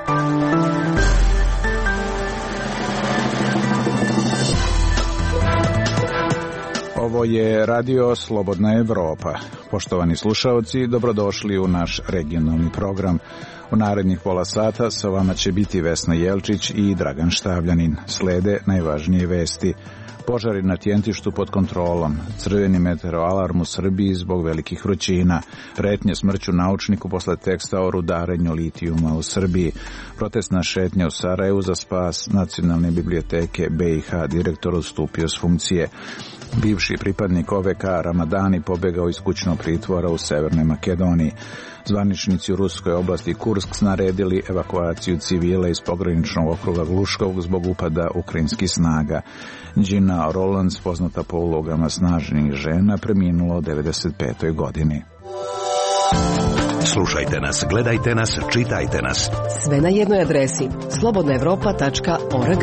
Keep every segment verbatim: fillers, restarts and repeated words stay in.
Ovo je Radio Slobodna Evropa. Poštovani slušaoci, dobrodošli u naš regionalni program. U narednih pola sata sa vama će biti Vesna Jelčić i Dragan Štavljanin. Slede najvažnije vesti. Požari na Tjentištu pod kontrolom, crveni meteoalarm u Srbiji zbog velikih vrućina, pretnje smrću naučniku posle teksta o rudarenju litijuma u Srbiji, protestna šetnja u Sarajevu za spas Nacionalne biblioteke B i H, direktor odstupio s funkcije. Bivši pripadnik O V K Ramadani pobegao iz kućnog pritvora u Severnoj Makedoniji. Zvaničnici u ruskoj oblasti Kursk naredili evakuaciju civila iz pograničnog okruga Gluškog zbog upada ukrajinskih snaga. Gina Rolands, poznata po ulogama snažnih žena, preminula u devedeset petoj godini. Slušajte nas, gledajte nas, čitajte nas. Sve na jednoj adresi slobodna evropa tačka org.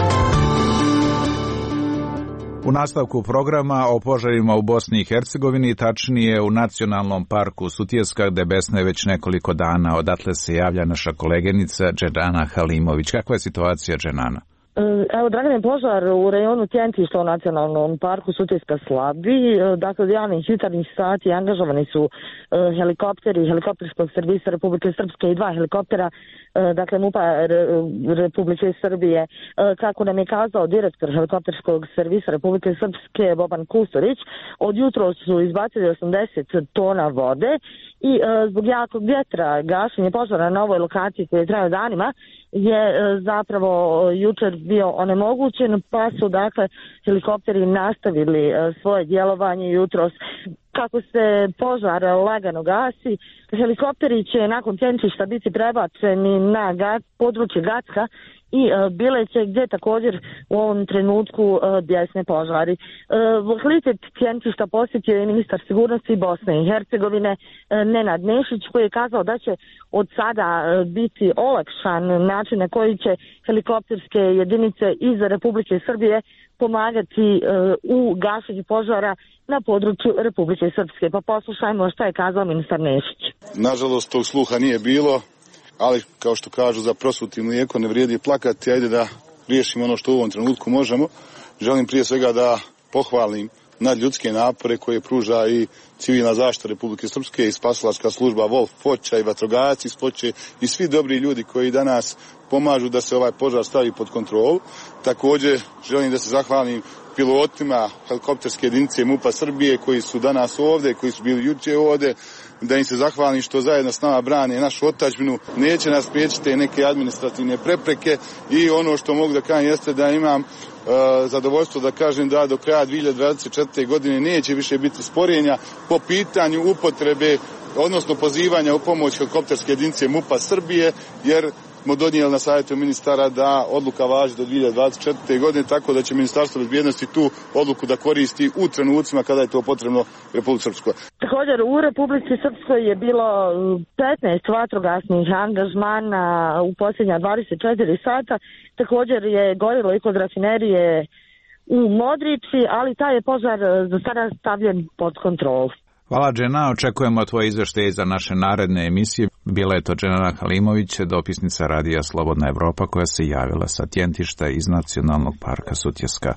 U nastavku programa o požarima u Bosni i Hercegovini, tačnije u Nacionalnom parku Sutjeska, gde besne već nekoliko dana. Odatle se javlja naša koleginica Dženana Halimović. Kakva je situacija, Dženana? Evo, Dragane, požar u rejonu Tjentišta u Nacionalnom parku Sutjeska slabi. Dakle, od javnih jutarnjih sati angažovani su helikopteri helikopterskog servisa Republike Srpske i dva helikoptera, dakle MUP-a Republike Srbije. Kako nam je kazao direktor helikopterskog servisa Republike Srpske Boban Kusturić, od jutro su izbacili osamdeset tona vode i zbog jakog vjetra gašenje požara na ovoj lokaciji koji je trajao danima je zapravo jučer bio onemogućen, pa su dakle helikopteri nastavili svoje djelovanje jutros. Kako se požar lagano gasi, helikopteri će nakon Tjentišta biti prebačeni na Gat, područje Gacka i uh, Bileće, gdje također u ovom trenutku uh, bjesne požari. Uh, Lokalitet Tjentišta posjetio je ministar sigurnosti Bosne i Hercegovine uh, Nenad Nešić, koji je kazao da će od sada uh, biti olakšan način na koji će helikopterske jedinice iz Republike Srbije pomagati uh, u gašenju požara na području Republike Srpske. Pa poslušajmo šta je kazao ministar Nešić. Nažalost, tog sluha nije bilo, ali kao što kažu, za prosuti mlijeko ne vrijedi plakati. Ajde da riješimo ono što u ovom trenutku možemo. Želim prije svega da pohvalim nadljudske napore koje pruža i civilna zaštita Republike Srpske i spasilačka služba Wolf Foća i vatrogasci iz Foće i svi dobri ljudi koji danas pomažu da se ovaj požar stavi pod kontrolu. Također želim da se zahvalim pilotima helikopterske jedinice MUP-a Srbije koji su danas ovdje, koji su bili jučer ovdje, da im se zahvalim što zajedno s nama brane našu otadžbinu. Neće nas spriječiti neke administrativne prepreke i ono što mogu da kažem jeste da imam uh, zadovoljstvo da kažem da do kraja dvije hiljade dvadeset četvrte. godine neće više biti sporenja po pitanju upotrebe, odnosno pozivanja u pomoć helikopterske jedinice MUP-a Srbije, jer smo donijeli na savjetu ministara da odluka važi do dvije hiljade dvadeset četvrte. godine, tako da će Ministarstvo bezbjednosti tu odluku da koristi u trenucima kada je to potrebno Republici Srpskoj. Također u Republici Srpskoj je bilo petnaest vatrogasnih angažmana u posljednja dvadeset četiri sata. Također je gorilo i kod rafinerije u Modrici, ali taj je požar za sada stavljen pod kontrolu. Hvala, Džena. Očekujemo tvoje izveštaje za naše naredne emisije. Bila je to Dženana Halimović, dopisnica Radija Slobodna Evropa, koja se javila sa Tjentišta iz Nacionalnog parka Sutjeska.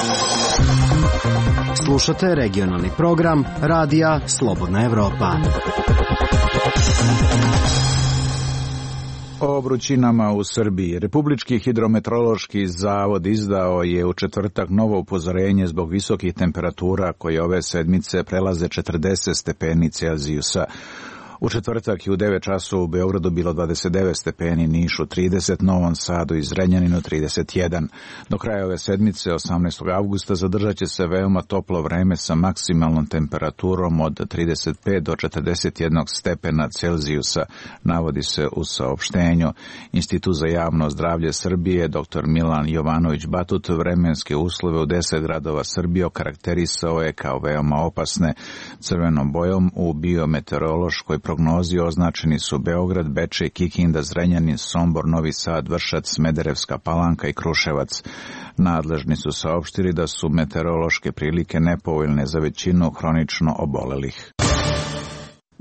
Slušate regionalni program Radija Slobodna Evropa. O vrućinama u Srbiji. Republički hidrometeorološki zavod izdao je u četvrtak novo upozorenje zbog visokih temperatura koje ove sedmice prelaze četrdeset stepeni Celzijusa. U četvrtak je u devet časova u Beogradu bilo dvadeset devet stepeni, Nišu trideset, Novom Sadu i Zrenjaninu trideset jedan. Do kraja ove sedmice, osamnaestog avgusta, zadržat će se veoma toplo vreme sa maksimalnom temperaturom od trideset pet do četrdeset jedan stepena Celzijusa, navodi se u saopštenju. Institut za javno zdravlje Srbije, dr Milan Jovanović Batut, vremenske uslove u deset gradova Srbije okarakterisao je kao veoma opasne. Crvenom bojom u biometeorološkoj prognozi označeni su Beograd, Bečej, Kikinda, Zrenjanin, Sombor, Novi Sad, Vršac, Smederevska Palanka i Kruševac. Nadležni su saopštili da su meteorološke prilike nepovoljne za većinu hronično obolelih.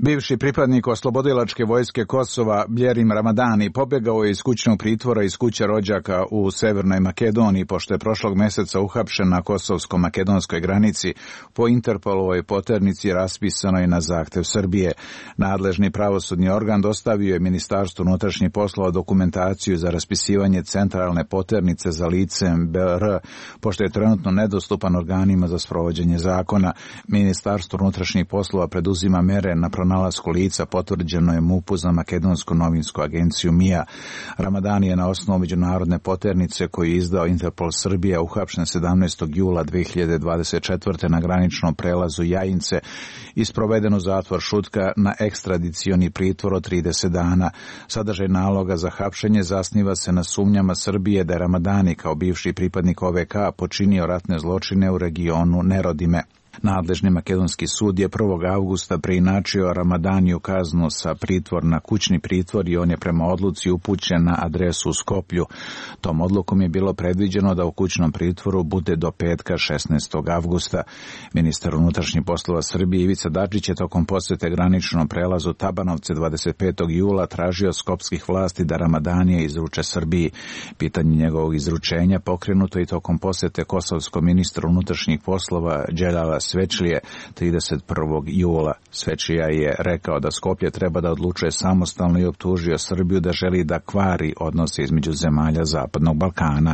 Bivši pripadnik oslobodilačke vojske Kosova Bljerim Ramadani pobjegao je iz kućnog pritvora iz kuće rođaka u Severnoj Makedoniji, pošto je prošlog mjeseca uhapšen na kosovsko-makedonskoj granici po Interpolovoj poternici raspisanoj na zahtev Srbije. Nadležni pravosudni organ dostavio je Ministarstvu unutrašnjih poslova dokumentaciju za raspisivanje centralne poternice za licem B R, pošto je trenutno nedostupan organima za sprovođenje zakona. Ministarstvo unutrašnjih poslova preduzima mere na pronalasku lica, potvrđeno je M U P-u za makedonsku novinsku agenciju M I A. Ramadani je na osnovu međunarodne poternice koju je izdao Interpol Srbija uhapšen sedamnaestog jula dve hiljade dvadeset četvrte na graničnom prelazu Jajince i sproveden u zatvor Šutka na ekstradicioni pritvor od trideset dana. Sadržaj naloga za hapšenje zasniva se na sumnjama Srbije da je Ramadani kao bivši pripadnik O V K počinio ratne zločine u regionu Nerodime. Nadležni makedonski sud je prvog avgusta preinačio Ramadaniju kaznu sa pritvor na kućni pritvor i on je prema odluci upućen na adresu u Skoplju. Tom odlukom je bilo predviđeno da u kućnom pritvoru bude do petka šesnaestog avgusta. Ministar unutrašnjih poslova Srbije Ivica Dačić je tokom posjete graničnom prelazu Tabanovce dvadeset petog jula tražio skopskih vlasti da Ramadanije izruče Srbiji. Pitanje njegovog izručenja pokrenuto i tokom posjete kosovskom ministru unutrašnjih poslova Đelala Svečlije trideset prvog jula. Svečlija je rekao da Skoplje treba da odlučuje samostalno i optužio Srbiju da želi da kvari odnose između zemalja Zapadnog Balkana.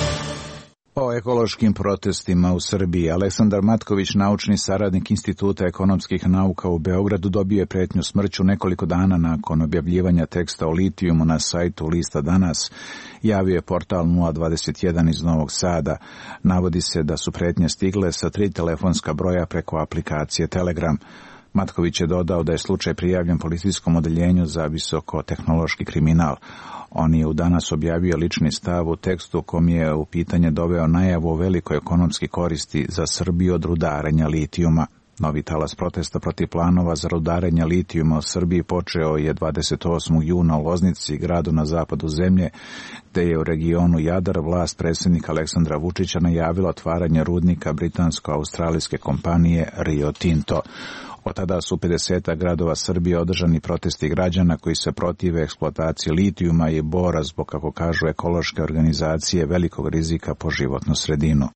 O ekološkim protestima u Srbiji. Aleksandar Matković, naučni saradnik Instituta ekonomskih nauka u Beogradu, dobio je pretnju smrću nekoliko dana nakon objavljivanja teksta o litijumu na sajtu Lista Danas, javio je portal nula dvadeset jedan iz Novog Sada. Navodi se da su pretnje stigle sa tri telefonska broja preko aplikacije Telegram. Matković je dodao da je slučaj prijavljen policijskom odeljenju za visokotehnološki kriminal. On je u Danas objavio lični stav u tekstu kom je u pitanje doveo najavu o velikoj ekonomski koristi za Srbiju od rudarenja litijuma. Novi talas protesta protiv planova za rudarenje litijuma u Srbiji počeo je dvadeset osmog juna u Loznici, gradu na zapadu zemlje, gde je u regionu Jadar vlast predsjednika Aleksandra Vučića najavila otvaranje rudnika britansko-australijske kompanije Rio Tinto. Od tada su u pedeset gradova Srbije održani protesti građana koji se protive eksploataciji litijuma i bora zbog, kako kažu ekološke organizacije, velikog rizika po životnu sredinu.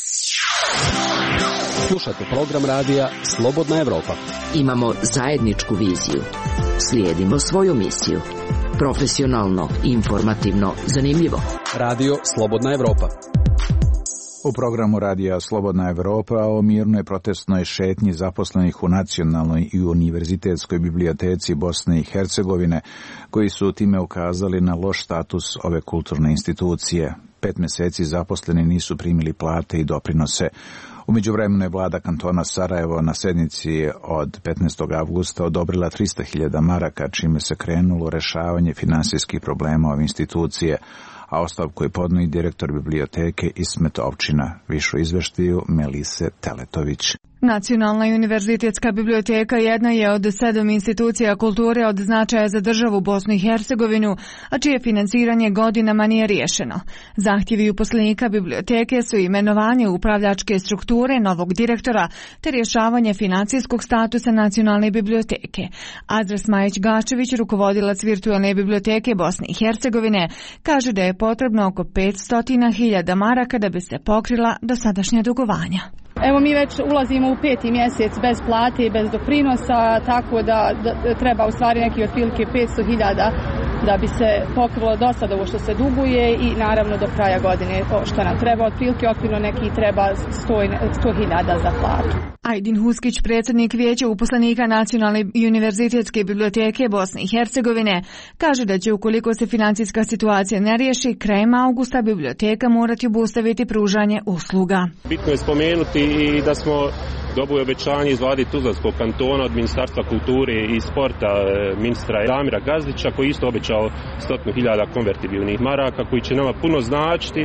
Slušate program radija Slobodna Evropa. Imamo zajedničku viziju. Slijedimo svoju misiju. Profesionalno, informativno, zanimljivo. Radio Slobodna Evropa. U programu radija Slobodna Evropa o mirnoj protestnoj šetnji zaposlenih u Nacionalnoj i univerzitetskoj biblioteci Bosne i Hercegovine, koji su time ukazali na loš status ove kulturne institucije. Pet mjeseci zaposleni nisu primili plate i doprinose. U međuvremenu je vlada kantona Sarajevo na sednici od petnaestog avgusta odobrila trista hiljada maraka, čime se krenulo rešavanje finansijskih problema ove institucije, a ostavku je podnio i direktor biblioteke Ismet Ovčina. Više izveštaju Melise Teletović. Nacionalna i univerzitetska biblioteka jedna je od sedam institucija kulture od značaja za državu Bosnu i Hercegovinu, a čije financiranje godinama nije riješeno. Zahtjevi uposlenika biblioteke su imenovanje upravljačke strukture novog direktora te rješavanje financijskog statusa Nacionalne biblioteke. Adres Majić-Gačević, rukovodilac virtualne biblioteke Bosne i Hercegovine, kaže da je potrebno oko petsto hiljada maraka da bi se pokrila dosadašnja dugovanja. Evo mi već ulazimo u peti mjesec bez plate i bez doprinosa, tako da, da treba u stvari neki otprilike petsto hiljada da bi se pokrilo do sada ovo što se duguje i naravno do kraja godine to što nam treba. Otprilike okvirno neki treba sto hiljada za platu. Ajdin Huskić, predsjednik vijeća uposlenika Nacionalne i univerzitetske biblioteke Bosne i Hercegovine, kaže da će ukoliko se financijska situacija ne riješi, krajem augusta biblioteka morati obustaviti pružanje usluga. Bitno je spomenuti i da smo dobili obećanje iz vlade Tuzlanskog kantona od Ministarstva kulture i sporta ministra Damira Gazdića, koji isto obećao stotinu hiljada konvertibilnih maraka koji će nama puno značiti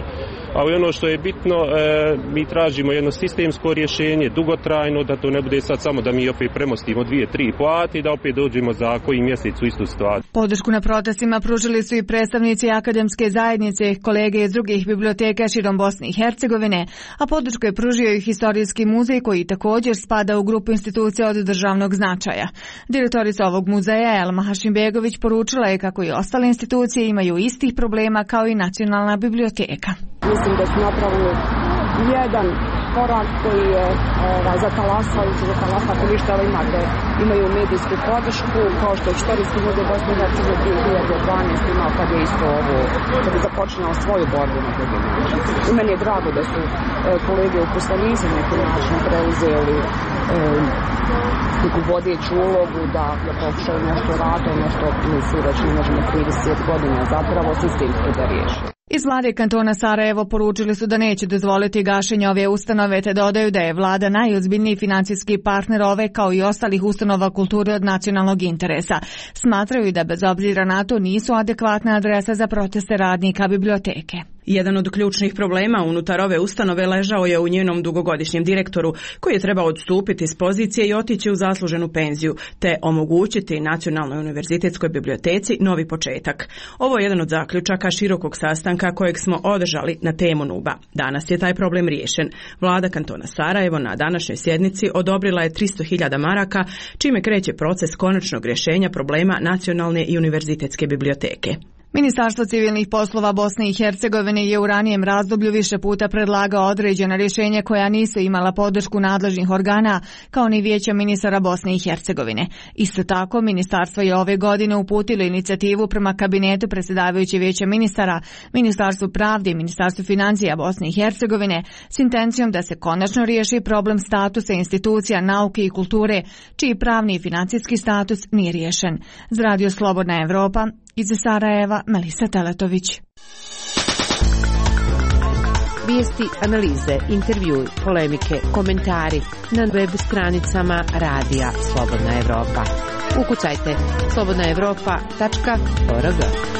ali ono što je bitno, e, mi tražimo jedno sistemsko rješenje, dugotrajno, da to ne bude sad samo da mi opet premostimo dvije, tri plati i da opet dođemo za koji mjesec u istu stvar. Podršku na protestima pružili su i predstavnici akademske zajednice, kolege iz drugih biblioteka širom Bosne i Hercegovine, a podršku je pružio i Historijski muzej koji također spada u grupu institucija od državnog značaja. Direktorica ovog muzeja Elma Hašimbegović poručila je kako i ostale institucije imaju istih problema kao i Nacionalna biblioteka. Mislim da su napravili jedan korak koji je ovaj, zatalasajući, zatalasajući ništa, ali imate, imaju medijsku podršku, kao što je Historijski muzej Bosne i Hercegovine dvije hiljade dvanaeste imao kad je isto ovo, kad je započinao svoju borbu na drugi način. I meni je drago da su e, kolege uposlenici na neki način preuzeli e, neku vodeću ulogu da, da pokušaju nešto raditi, nešto misli već ne možemo trideset godina zapravo sistemski da riješi. Iz vlade kantona Sarajevo poručili su da neće dozvoliti gašenje ove ustanove, te dodaju da je vlada najozbiljniji financijski partner ove kao i ostalih ustanova kulture od nacionalnog interesa. Smatraju da bez obzira na to nisu adekvatna adresa za proteste radnika biblioteke. Jedan od ključnih problema unutar ove ustanove ležao je u njenom dugogodišnjem direktoru, koji je trebao odstupiti s pozicije i otići u zasluženu penziju, te omogućiti Nacionalnoj univerzitetskoj biblioteci novi početak. Ovo je jedan od zaključaka širokog sastanka kojeg smo održali na temu Nuba. Danas je taj problem riješen. Vlada kantona Sarajevo na današnjoj sjednici odobrila je tristo hiljada maraka, čime kreće proces konačnog rješenja problema Nacionalne i univerzitetske biblioteke. Ministarstvo civilnih poslova Bosne i Hercegovine je u ranijem razdoblju više puta predlagao određena rješenja koja nisu imala podršku nadležnih organa, kao ni Vijeća ministara Bosne i Hercegovine. Isto tako, ministarstvo je ove godine uputilo inicijativu prema kabinetu predsjedavajuće Vijeća ministara, Ministarstvu pravde i Ministarstvu financija Bosne i Hercegovine s intencijom da se konačno riješi problem statusa institucija nauke i kulture, čiji pravni i financijski status nije riješen. Za Radio Slobodna Evropa, iz Sarajeva, Melisa Teletović. Vijesti, analize, intervjui, polemike, komentari na web stranicama Radija Slobodna Evropa. Ukucajte slobodna evropa tačka org.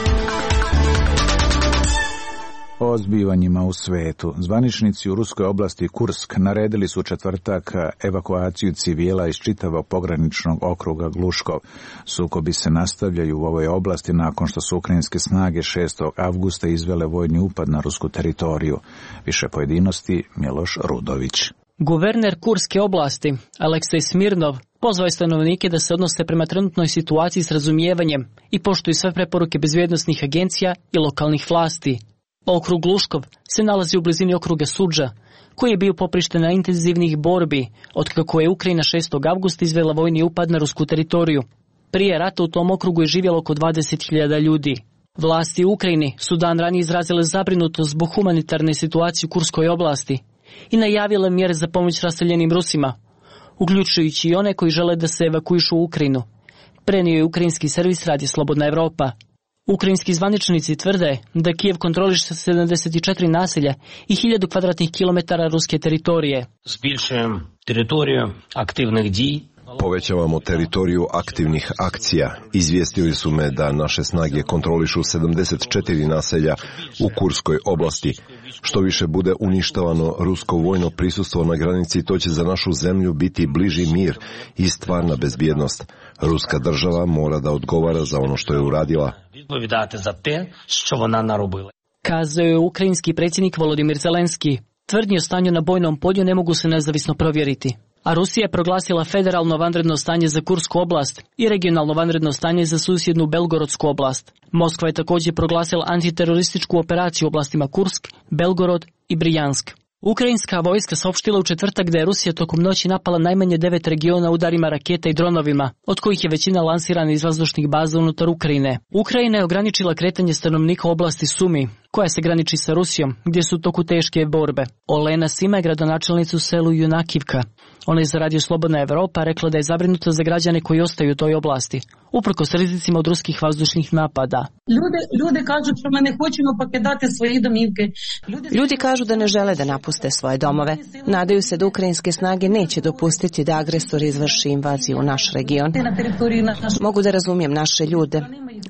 O zbivanjima u svetu. Zvaničnici u ruskoj oblasti Kursk naredili su u četvrtak evakuaciju civila iz čitavog pograničnog okruga Gluškov. Sukobi se nastavljaju u ovoj oblasti nakon što su ukrajinske snage šestog avgusta izvele vojni upad na rusku teritoriju. Više pojedinosti Miloš Rudović. Guverner Kurske oblasti, Aleksej Smirnov, pozvao je stanovnike da se odnose prema trenutnoj situaciji s razumijevanjem i poštuju sve preporuke bezbjednosnih agencija i lokalnih vlasti. Okrug Gluškov se nalazi u blizini okruga Sudža, koji je bio poprišten na intenzivnih borbi, otkako je Ukrajina šestog avgusta izvela vojni upad na rusku teritoriju. Prije rata u tom okrugu je živjelo oko dvadeset hiljada ljudi. Vlasti u Ukrajini su dan ranije izrazile zabrinutost zbog humanitarne situacije u Kurskoj oblasti i najavile mjere za pomoć raseljenim Rusima, uključujući i one koji žele da se evakuišu u Ukrajinu. Prenio je ukrajinski servis Radio Slobodna Evropa. Ukrajinski zvaničnici tvrde da Kijev kontroliše sedamdeset četiri naselja i hiljadu kvadratnih kilometara ruske teritorije. Збільшуємо територію активних дій. Povećavamo teritoriju aktivnih akcija. Izvijestili su me da naše snage kontrolišu sedamdeset četiri naselja u Kurskoj oblasti. Što više bude uništavano rusko vojno prisustvo na granici, to će za našu zemlju biti bliži mir i stvarna bezbjednost. Ruska država mora da odgovara za ono što je uradila. Відповідати за те, що вона наробила. Kazao je ukrajinski predsjednik Volodimir Zelenski. Tvrdnje o stanju na bojnom polju ne mogu se nezavisno provjeriti. A Rusija je proglasila federalno vanredno stanje za Kursku oblast i regionalno vanredno stanje za susjednu Belgorodsku oblast. Moskva je također proglasila antiterorističku operaciju u oblastima Kursk, Belgorod i Brijansk. Ukrajinska vojska saopštila u četvrtak da je Rusija tokom noći napala najmanje devet regiona udarima raketa i dronovima, od kojih je većina lansirana iz vazdušnih baza unutar Ukrajine. Ukrajina je ograničila kretanje stanovnika u oblasti Sumi, koja se graniči sa Rusijom, gdje su u toku teške borbe. Olena Sima je gradonačelnica u selu Junakivka. Ona je za Radio Slobodna Evropa rekla da je zabrinuta za građane koji ostaju u toj oblasti, uprkos rizicima od ruskih vazdušnih napada. Ljudi, ljudi kažu što mi ne hoćemo покидати свої домівки. Ljudi kažu da ne žele da napuste svoje domove. Nadaju se da ukrajinske snage neće dopustiti da agresor izvrši invaziju u naš region. Mogu da razumijem naše ljude.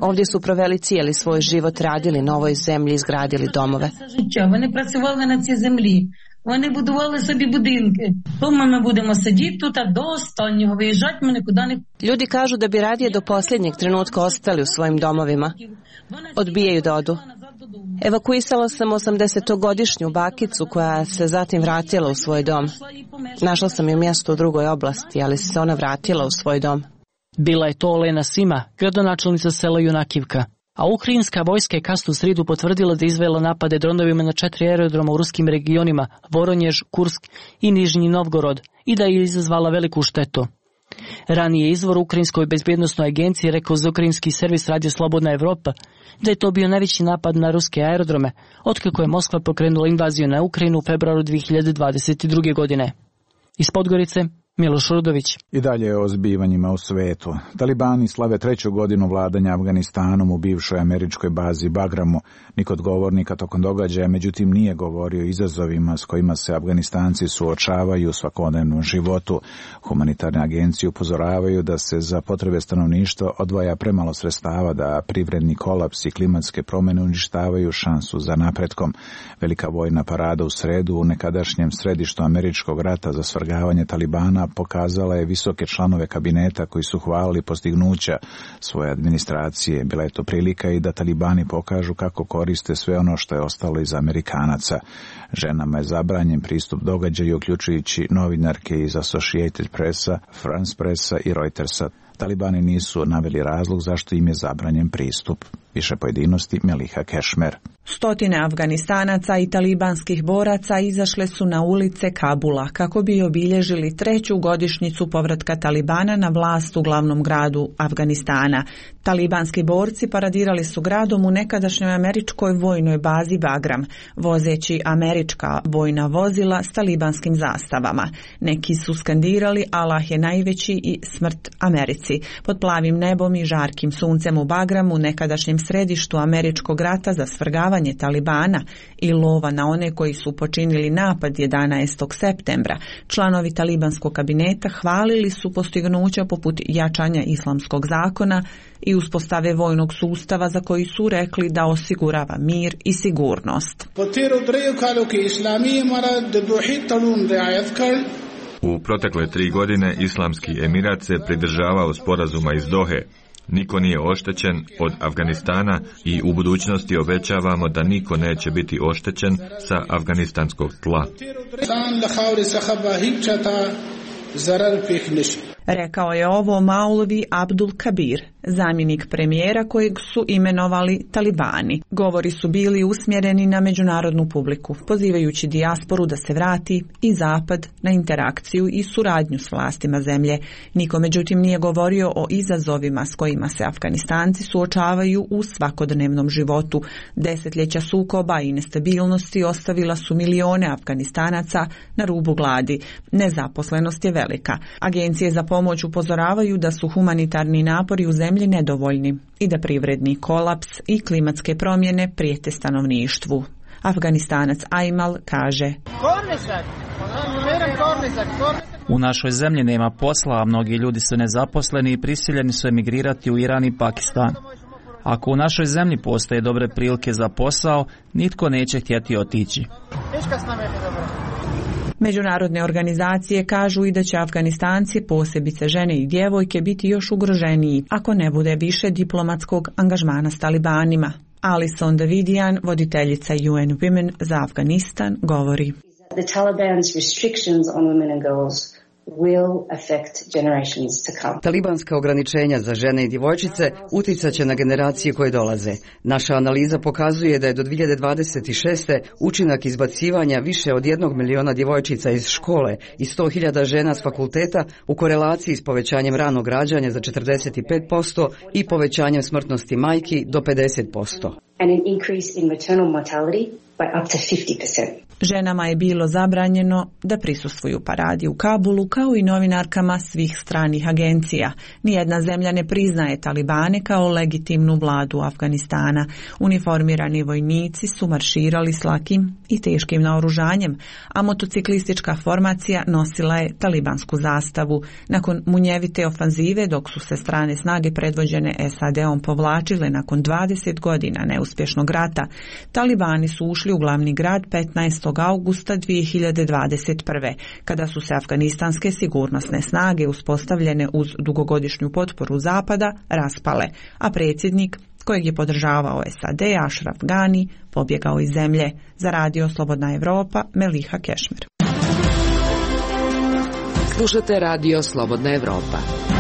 Ovdje su proveli cijeli svoj život, radili na ovoj zemlji, izgradili domove. Вони працювали на цій землі. Вони будували собі будинки. Тому ми будемо сидіти тут, а до останнього виїжджати ми нікуди не... Ljudi kažu da bi radije do posljednjeg trenutka ostali u svojim domovima. Odbijaju da odu. Evakuisala sam osamdesetogodišnju bakicu koja se zatim vratila u svoj dom. Našla sam je mjesto u drugoj oblasti, ali se ona vratila u svoj dom. Bila je to Olena Sima, gradonačelnica sela Junakivka. A ukrajinska vojska je kasnu sridu potvrdila da je izvela napade dronovima na četiri aerodroma u ruskim regionima Voronjež, Kursk i Nižnji Novgorod i da je izazvala veliku štetu. Ranije izvor u Ukrajinskoj bezbjednostnoj agenciji rekao za ukrajinski servis Radio Slobodna Evropa da je to bio najveći napad na ruske aerodrome otkako je Moskva pokrenula invaziju na Ukrajinu u februaru dvije hiljade dvadeset druge. godine. Iz Podgorice, Miloš Rudović. I dalje o zbivanjima u svetu. Talibani slave treću godinu vladanja Afganistanom u bivšoj američkoj bazi Bagramu. Niko od govornika tokom događaja, međutim, nije govorio o izazovima s kojima se Afganistanci suočavaju u svakodnevnom životu. Humanitarne agencije upozoravaju da se za potrebe stanovništva odvaja premalo sredstava, da privredni kolaps i klimatske promjene uništavaju šansu za napretkom. Velika vojna parada u sredu u nekadašnjem središtu američkog rata za svrgavanje Talibana pokazala je visoke članove kabineta koji su hvalili postignuća svoje administracije. Bila je to prilika i da Talibani pokažu kako koriste sve ono što je ostalo iz Amerikanaca. Ženama je zabranjen pristup događaju, uključujući novinarke iz Associated Pressa, France Pressa i Reutersa. Talibani nisu naveli razlog zašto im je zabranjen pristup. Više pojedinosti Meliha Kešmer. Stotine Afganistanaca i talibanskih boraca izašle su na ulice Kabula kako bi obilježili treću godišnjicu povratka Talibana na vlast u glavnom gradu Afganistana. Talibanski borci paradirali su gradom u nekadašnjoj američkoj vojnoj bazi Bagram, vozeći američka vojna vozila s talibanskim zastavama. Neki su skandirali Allah je najveći i smrt Americi. Pod plavim nebom i žarkim suncem u Bagramu, nekadašnjem središtu američkog rata za svrgavanje Talibana i lova na one koji su počinili napad jedanaestog septembra, članovi talibanskog kabineta hvalili su postignuća poput jačanja islamskog zakona i uspostave vojnog sustava za koji su rekli da osigurava mir i sigurnost. U protekle tri godine Islamski Emirat se pridržavao sporazuma iz Dohe. Niko nije oštećen od Afganistana i u budućnosti obećavamo da niko neće biti oštećen sa afganistanskog tla. Rekao je ovo Maulvi Abdul Kabir, zamjenik premijera kojeg su imenovali Talibani. Govori su bili usmjereni na međunarodnu publiku, pozivajući dijasporu da se vrati i Zapad na interakciju i suradnju s vlastima zemlje. Niko međutim nije govorio o izazovima s kojima se Afganistanci suočavaju u svakodnevnom životu. Desetljeća sukoba i nestabilnosti ostavila su milione Afganistanaca na rubu gladi. Nezaposlenost je velika. Agencije za pomoć upozoravaju da su humanitarni napori u zemlji nedovoljni i da privredni kolaps i klimatske promjene prijete stanovništvu. Afganistanac Ajmal kaže: U našoj zemlji nema posla, a mnogi ljudi su nezaposleni i prisiljeni su emigrirati u Iran i Pakistan. Ako u našoj zemlji postoje dobre prilike za posao, nitko neće htjeti otići. Međunarodne organizacije kažu i da će Afganistanci, posebice žene i djevojke, biti još ugroženiji ako ne bude više diplomatskog angažmana s Talibanima. Alison Davidian, voditeljica U N Women za Afganistan, govori: The Taliban's restrictions on women and girls will affect generations to come. Talibanska ograničenja za žene i djevojčice uticat će na generacije koje dolaze. Naša analiza pokazuje da je do dvije hiljade dvadeset šeste. učinak izbacivanja više od jednog miliona djevojčica iz škole i sto hiljada žena s fakulteta u korelaciji s povećanjem ranog rađanja za četrdeset pet posto i povećanjem smrtnosti majki do pedeset posto. And an increase in maternal mortality by up to fifty percent. Ženama je bilo zabranjeno da prisustvuju paradi u Kabulu, kao i novinarkama svih stranih agencija. Nijedna zemlja ne priznaje talibane kao legitimnu vladu Afganistana. Uniformirani vojnici su marširali s lakim i teškim naoružanjem, a motociklistička formacija nosila je talibansku zastavu. Nakon munjevite ofanzive, dok su se strane snage predvođene S A D-om povlačile nakon dvadeset godina neuspješnog rata, talibani su ušli u glavni grad petnaestog augusta dvije hiljade dvadeset prve. kada su se afganistanske sigurnosne snage uspostavljene uz dugogodišnju potporu Zapada raspale, a predsjednik kojeg je podržavao S A D, Ashraf Ghani, pobjegao iz zemlje. Za radio Slobodna Evropa, Meliha Kešmer. Slušate radio Slobodna Evropa.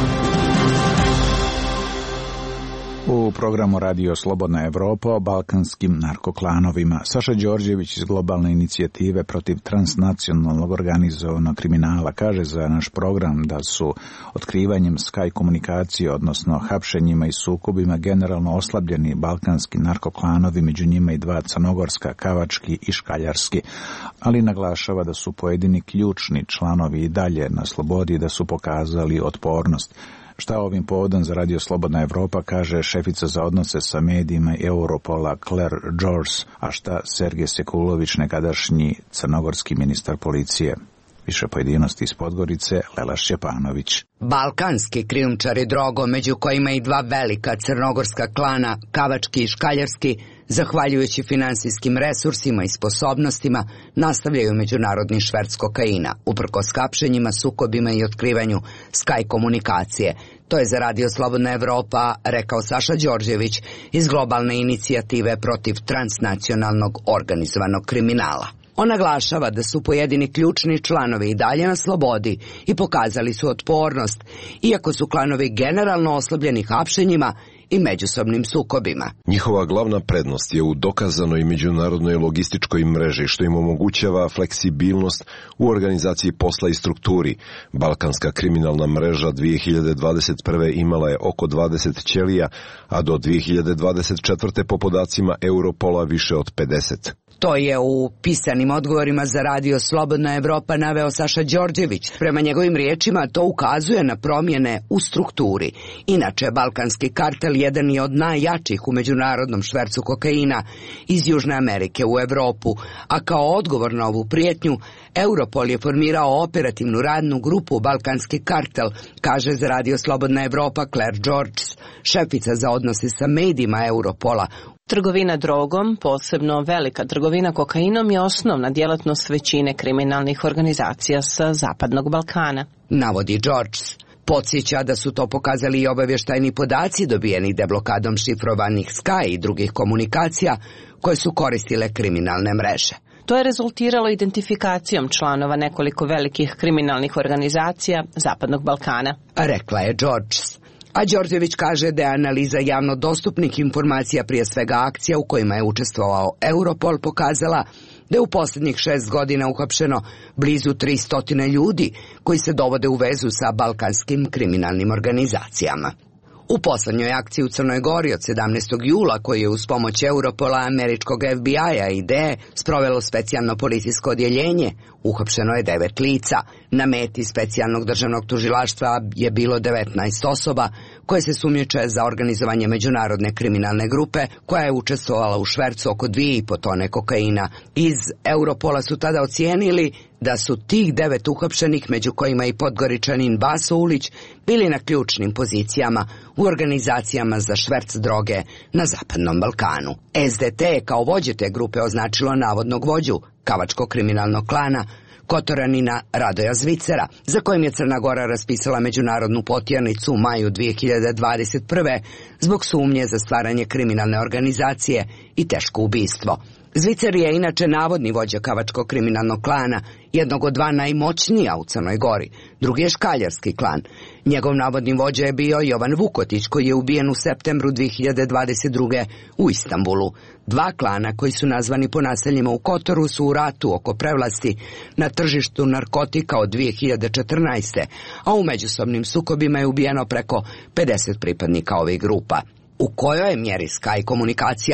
U programu Radio Slobodna Evropa o balkanskim narkoklanovima. Saša Đorđević iz globalne inicijative protiv transnacionalnog organizovanog kriminala kaže za naš program da su otkrivanjem Sky komunikacije, odnosno hapšenjima i sukobima, generalno oslabljeni balkanski narkoklanovi, među njima i dva crnogorska, kavački i škaljarski, ali naglašava da su pojedini ključni članovi i dalje na slobodi i da su pokazali otpornost. Šta ovim povodom za Radio Slobodna Evropa kaže šefica za odnose sa medijima Europola Claire George, a šta Sergej Sekulović, nekadašnji crnogorski ministar policije. Više pojedinosti iz Podgorice, Lela Šćepanović. Balkanski krijumčari drogom, među kojima i dva velika crnogorska klana, kavački i škaljarski, zahvaljujući finansijskim resursima i sposobnostima, nastavljaju međunarodni šverc kokaina, uprkos hapšenjima, sukobima i otkrivanju Sky komunikacije. To je za Radio Slobodna Evropa rekao Saša Đorđević iz globalne inicijative protiv transnacionalnog organizovanog kriminala. On naglašava da su pojedini ključni članovi i dalje na slobodi i pokazali su otpornost, iako su klanovi generalno oslabljeni hapšenjima i međusobnim sukobima. Njihova glavna prednost je u dokazanoj međunarodnoj logističkoj mreži, što im omogućava fleksibilnost u organizaciji posla i strukturi. Balkanska kriminalna mreža dvije hiljade dvadeset prve imala je oko dvadeset ćelija, a do dvije hiljade dvadeset četvrte po podacima Europola više od pedeset. To je u pisanim odgovorima za Radio Slobodna Evropa naveo Saša Đorđević. Prema njegovim riječima to ukazuje na promjene u strukturi. Inače, balkanski kartel jedan je od najjačih u međunarodnom švercu kokaina iz Južne Amerike u Evropu, a kao odgovor na ovu prijetnju, Europol je formirao operativnu radnu grupu Balkanski kartel, kaže za Radio Slobodna Evropa Claire George, šefica za odnose sa medijima Europola. Trgovina drogom, posebno velika trgovina kokainom, je osnovna djelatnost većine kriminalnih organizacija sa Zapadnog Balkana, navodi George. Podsjeća da su to pokazali i obavještajni podaci dobijeni deblokadom šifrovanih Sky i drugih komunikacija koje su koristile kriminalne mreže. To je rezultiralo identifikacijom članova nekoliko velikih kriminalnih organizacija Zapadnog Balkana, rekla je George. A Đorđević kaže da je analiza javno dostupnih informacija, prije svega akcija u kojima je učestvovao Europol, pokazala da je u posljednjih šest godina uhapšeno blizu tristo ljudi koji se dovode u vezu sa balkanskim kriminalnim organizacijama. U poslednjoj akciji u Crnoj Gori od sedamnaestog jula, koji je uz pomoć Europola, američkog F B I-a i D E sprovelo specijalno policijsko odjeljenje, uhapšeno je devet lica. Na meti specijalnog državnog tužilaštva je bilo devetnaest osoba koje se sumnjiče za organizovanje međunarodne kriminalne grupe koja je učestvovala u švercu oko dvije i po tone kokaina. Iz Europola su tada ocijenili da su tih devet uhapšenih, među kojima i Podgoričanin Baso Ulić, bili na ključnim pozicijama u organizacijama za šverc droge na Zapadnom Balkanu. S D T je kao vođe te grupe označilo navodnog vođu kavačkog kriminalnog klana Kotoranina Radoja Zvicera, za kojim je Crna Gora raspisala međunarodnu potjernicu u maju dvije hiljade dvadeset prve zbog sumnje za stvaranje kriminalne organizacije i teško ubistvo. Zvicer je inače navodni vođa kavačkog kriminalnog klana, jednog od dva najmoćnija u Crnoj Gori. Drugi je škaljarski klan. Njegov navodni vođa je bio Jovan Vukotić, koji je ubijen u septembru dvije hiljade dvadeset druge u Istanbulu. Dva klana koji su nazvani po naseljima u Kotoru su u ratu oko prevlasti na tržištu narkotika od dvije hiljade četrnaeste. a u međusobnim sukobima je ubijeno preko pedeset pripadnika ovih grupa. U kojoj je mjeri Sky komunikacija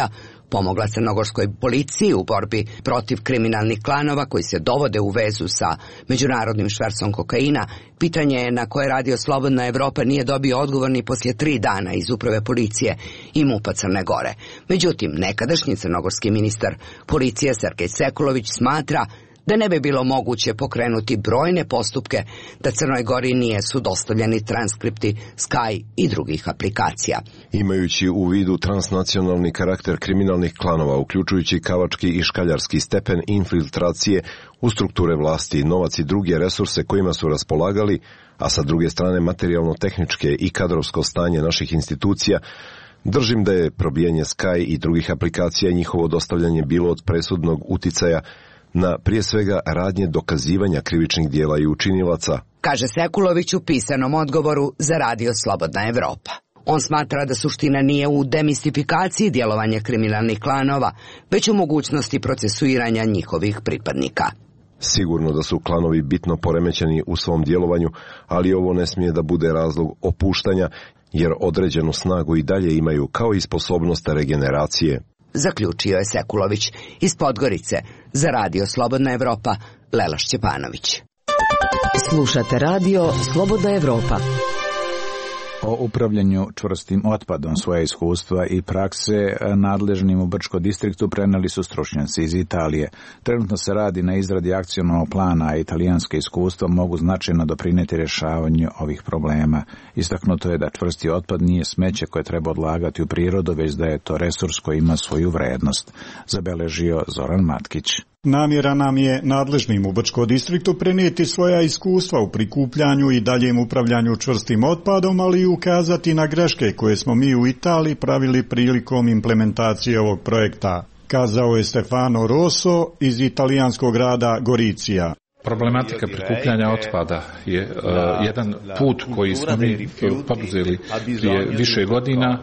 pomogla crnogorskoj policiji u borbi protiv kriminalnih klanova koji se dovode u vezu sa međunarodnim švercom kokaina, pitanje je na koje Radio Slobodna Evropa nije dobio odgovor ni poslije tri dana iz uprave policije i MUP-a Crne Gore. Međutim, nekadašnji crnogorski ministar policije Sergej Sekulović smatra da ne bi bilo moguće pokrenuti brojne postupke da Crnoj Gori nije su dostavljeni transkripti Sky i drugih aplikacija. Imajući u vidu transnacionalni karakter kriminalnih klanova, uključujući kavački i škaljarski stepen infiltracije u strukture vlasti, novac i druge resurse kojima su raspolagali, a sa druge strane materijalno-tehničke i kadrovsko stanje naših institucija, držim da je probijanje Sky i drugih aplikacija i njihovo dostavljanje bilo od presudnog uticaja na prije svega radnje dokazivanja krivičnih dijela i učinilaca, kaže Sekulović u pisanom odgovoru za Radio Slobodna Evropa. On smatra da suština nije u demistifikaciji djelovanja kriminalnih klanova, već u mogućnosti procesuiranja njihovih pripadnika. Sigurno da su klanovi bitno poremećeni u svom djelovanju, ali ovo ne smije da bude razlog opuštanja, jer određenu snagu i dalje imaju kao i sposobnost regeneracije. Zaključio je Sekulović. Iz Podgorice za Radio Slobodna Evropa, Lela Šćepanović. Slušate Radio Slobodna Evropa. O upravljanju čvrstim otpadom svoje iskustva i prakse nadležnim u Brčko distriktu preneli su stručnjaci iz Italije. Trenutno se radi na izradi akcionog plana, a italijanske iskustva mogu značajno doprinijeti rješavanju ovih problema. Istaknuto je da čvrsti otpad nije smeće koje treba odlagati u prirodu, već da je to resurs koji ima svoju vrednost, zabeležio Zoran Matkić. Namjera nam je nadležnim u Brčko distriktu prenijeti svoja iskustva u prikupljanju i daljem upravljanju čvrstim otpadom, ali i ukazati na greške koje smo mi u Italiji pravili prilikom implementacije ovog projekta, kazao je Stefano Rosso iz italijanskog grada Goricija. Problematika prikupljanja otpada je uh, jedan put koji smo mi poduzeli prije više godina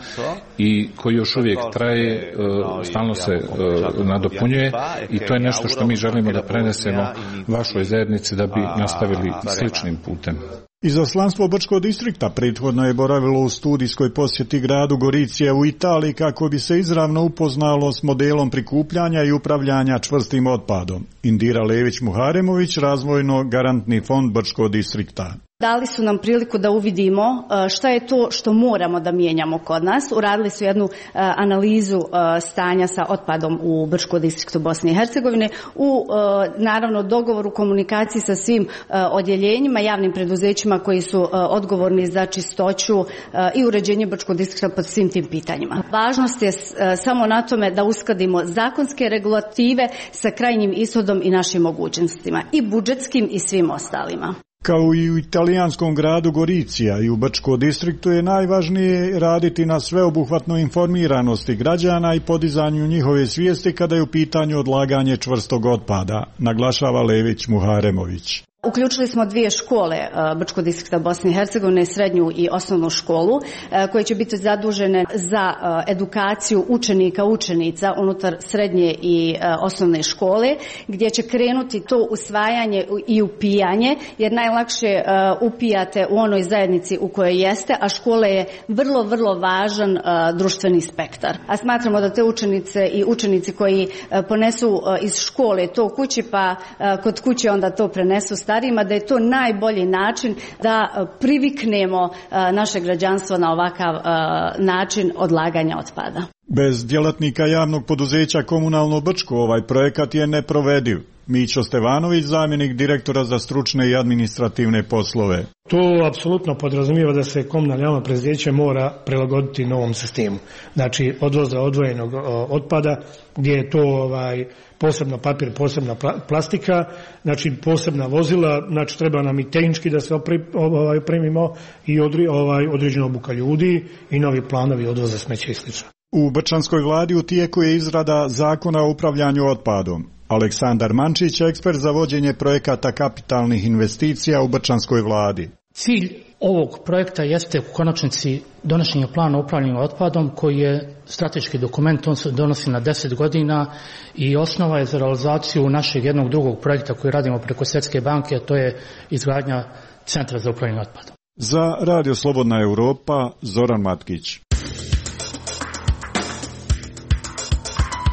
i koji još uvijek traje, uh, stalno se uh, nadopunjuje i to je nešto što mi želimo da prenesemo vašoj zajednici da bi nastavili sličnim putem. Izaslanstvo Brčkog distrikta prethodno je boravilo u studijskoj posjeti gradu Goricija u Italiji kako bi se izravno upoznalo s modelom prikupljanja i upravljanja čvrstim otpadom. Indira Lević-Muharemović, razvojno garantni fond Brčkog distrikta. Dali su nam priliku da uvidimo šta je to što moramo da mijenjamo kod nas. Uradili su jednu analizu stanja sa otpadom u Brčkom distriktu Bosne i Hercegovine u naravno dogovoru, komunikaciji sa svim odjeljenjima, javnim preduzećima koji su odgovorni za čistoću i uređenje Brčkog distrikta pod svim tim pitanjima. Važnost je samo na tome da uskladimo zakonske regulative sa krajnjim ishodom i našim mogućnostima, i budžetskim i svim ostalima. Kao i u italijanskom gradu Goricija i u Brčkom distriktu je najvažnije raditi na sveobuhvatnoj informiranosti građana i podizanju njihove svijesti kada je u pitanju odlaganje čvrstog otpada, naglašava Lević Muharemović. Uključili smo dvije škole Brčkog distrikta Bosne i Hercegovine, srednju i osnovnu školu, koje će biti zadužene za edukaciju učenika, učenica unutar srednje i osnovne škole, gdje će krenuti to usvajanje i upijanje, jer najlakše upijate u onoj zajednici u kojoj jeste, a škola je vrlo, vrlo važan društveni spektar. A smatramo da te učenice i učenici koji ponesu iz škole to kući, pa kod kuće onda to prenesu starijima, da je to najbolji način da priviknemo naše građanstvo na ovakav način odlaganja otpada. Bez djelatnika javnog poduzeća Komunalno Brčko ovaj projekat je neprovediv. Mićo Stevanović, zamjenik direktora za stručne i administrativne poslove. To apsolutno podrazumijeva da se komunalno javno preduzeće mora prilagoditi novom sistemu. Znači, odvoza odvojenog otpada, gdje je to ovaj, posebno papir, posebna plastika, znači posebna vozila, znači treba nam i tehnički da se ovaj, opremimo i odri, ovaj, određena obuka ljudi i novi planovi odvoza smeća i slično. U Brčanskoj vladi u tijeku je izrada zakona o upravljanju otpadom. Aleksandar Mančić, ekspert za vođenje projekata kapitalnih investicija u Brčanskoj vladi. Cilj ovog projekta jeste u konačnici donošenje plana upravljanja otpadom koji je strateški dokument, on se donosi na deset godina i osnova je za realizaciju našeg jednog drugog projekta koji radimo preko Svjetske banke, a to je izgradnja centra za upravljanje otpadom. Za Radio Slobodna Evropa, Zoran Matkić.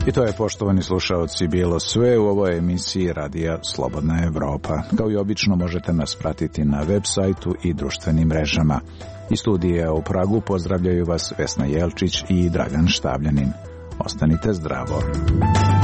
I to je, poštovani slušaoci, bilo sve u ovoj emisiji Radija Slobodna Evropa. Kao i obično možete nas pratiti na web sajtu i društvenim mrežama. Iz studija u Pragu pozdravljaju vas Vesna Jelčić i Dragan Štavljanin. Ostanite zdravo.